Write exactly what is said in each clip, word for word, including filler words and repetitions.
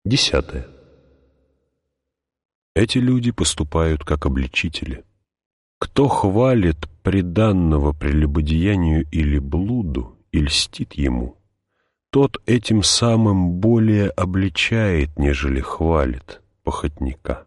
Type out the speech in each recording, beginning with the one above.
Десятое. Эти люди поступают как обличители. Кто хвалит преданного прелюбодеянию или блуду и льстит ему, тот этим самым более обличает, нежели хвалит похотника.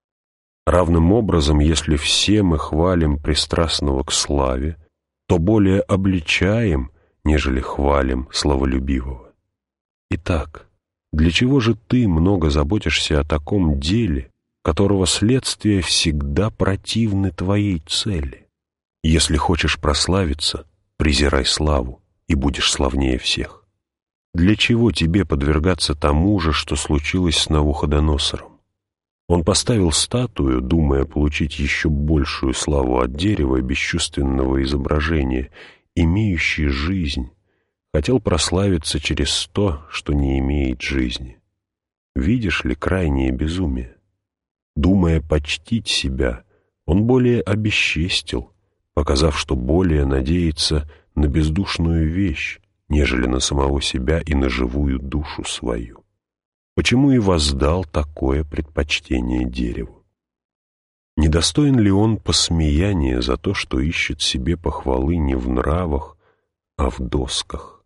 Равным образом, если все мы хвалим пристрастного к славе, то более обличаем, нежели хвалим славолюбивого. Итак, для чего же ты много заботишься о таком деле, которого следствия всегда противны твоей цели? Если хочешь прославиться, презирай славу, и будешь славнее всех. Для чего тебе подвергаться тому же, что случилось с Навуходоносором? Он поставил статую, думая получить еще большую славу от дерева бесчувственного изображения, имеющей жизнь, хотел прославиться через то, что не имеет жизни. Видишь ли крайнее безумие? Думая почтить себя, он более обесчестил, показав, что более надеется на бездушную вещь, нежели на самого себя и на живую душу свою. Почему и воздал такое предпочтение дереву? Недостоин ли он посмеяния за то, что ищет себе похвалы не в нравах, а в досках?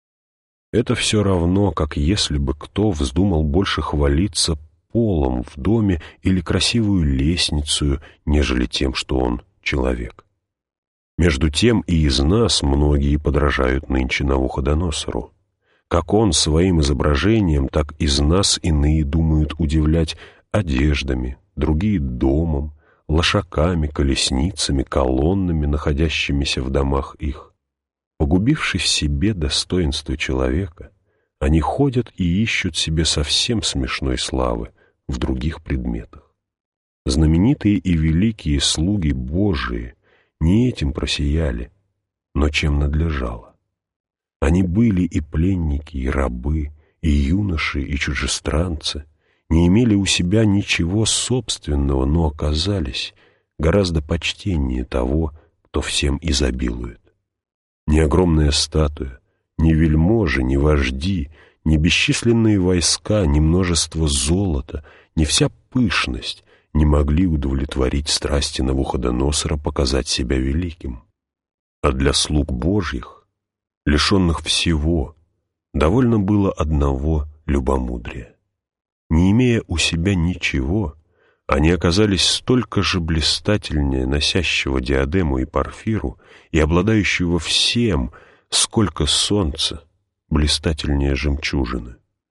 Это все равно, как если бы кто вздумал больше хвалиться полом в доме или красивую лестницу, нежели тем, что он человек. Между тем и из нас многие подражают нынче Навуходоносору. Как он своим изображением, так из нас иные думают удивлять одеждами, другие домом, лошаками, колесницами, колоннами, находящимися в домах их. Погубивши в себе достоинство человека, они ходят и ищут себе совсем смешной славы в других предметах. Знаменитые и великие слуги Божии не этим просияли, но чем надлежало. Они были и пленники, и рабы, и юноши, и чужестранцы, не имели у себя ничего собственного, но оказались гораздо почтеннее того, кто всем изобилует. Ни огромная статуя, ни вельможи, ни вожди, ни бесчисленные войска, ни множество золота, ни вся пышность не могли удовлетворить страсти Навуходоносора показать себя великим. А для слуг Божьих, лишенных всего, довольно было одного любомудрия. Не имея у себя ничего, они оказались столько же блистательнее носящего диадему и парфиру и обладающего всем, сколько солнца, блистательнее жемчужины.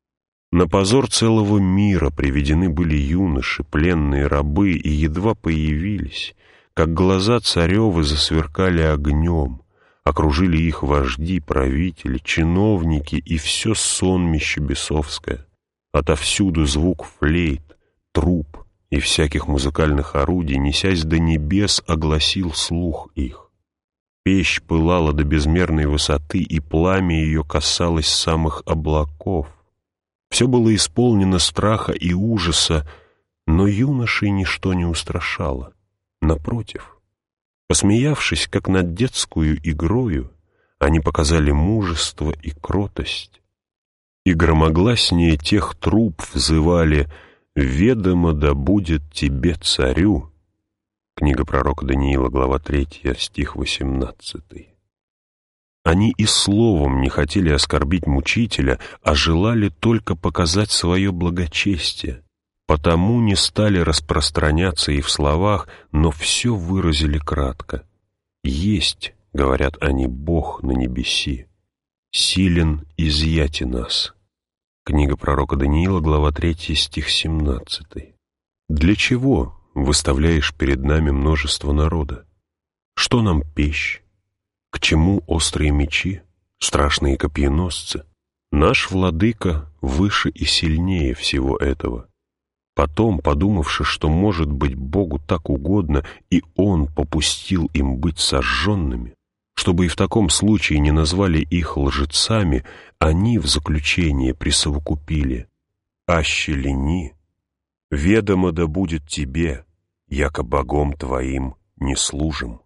На позор целого мира приведены были юноши, пленные рабы, и едва появились, как глаза царевы засверкали огнем, окружили их вожди, правители, чиновники и все сонмище бесовское. Отовсюду звук флейт, труб и всяких музыкальных орудий, несясь до небес, огласил слух их. Печь пылала до безмерной высоты, и пламя ее касалось самых облаков. Все было исполнено страха и ужаса, но юношей ничто не устрашало. Напротив, посмеявшись, как над детскую игрою, они показали мужество и кротость, и громогласнее тех труб взывали «Ведомо да будет тебе, царю». Книга пророка Даниила, глава третья, стих восемнадцатый. Они и словом не хотели оскорбить мучителя, а желали только показать свое благочестие. Потому не стали распространяться и в словах, но все выразили кратко. «Есть, — говорят они, — Бог на небеси, силен изъять и нас». Книга пророка Даниила, глава третья, стих семнадцатый. Для чего выставляешь перед нами множество народа? Что нам пищ? К чему острые мечи, страшные копьеносцы? Наш владыка выше и сильнее всего этого. Потом, подумавши, что, может быть, Богу так угодно, и Он попустил им быть сожженными, чтобы и в таком случае не назвали их лжецами, они в заключение присовокупили: «Аще лени, ведомо да будет тебе, яко богом твоим не служим».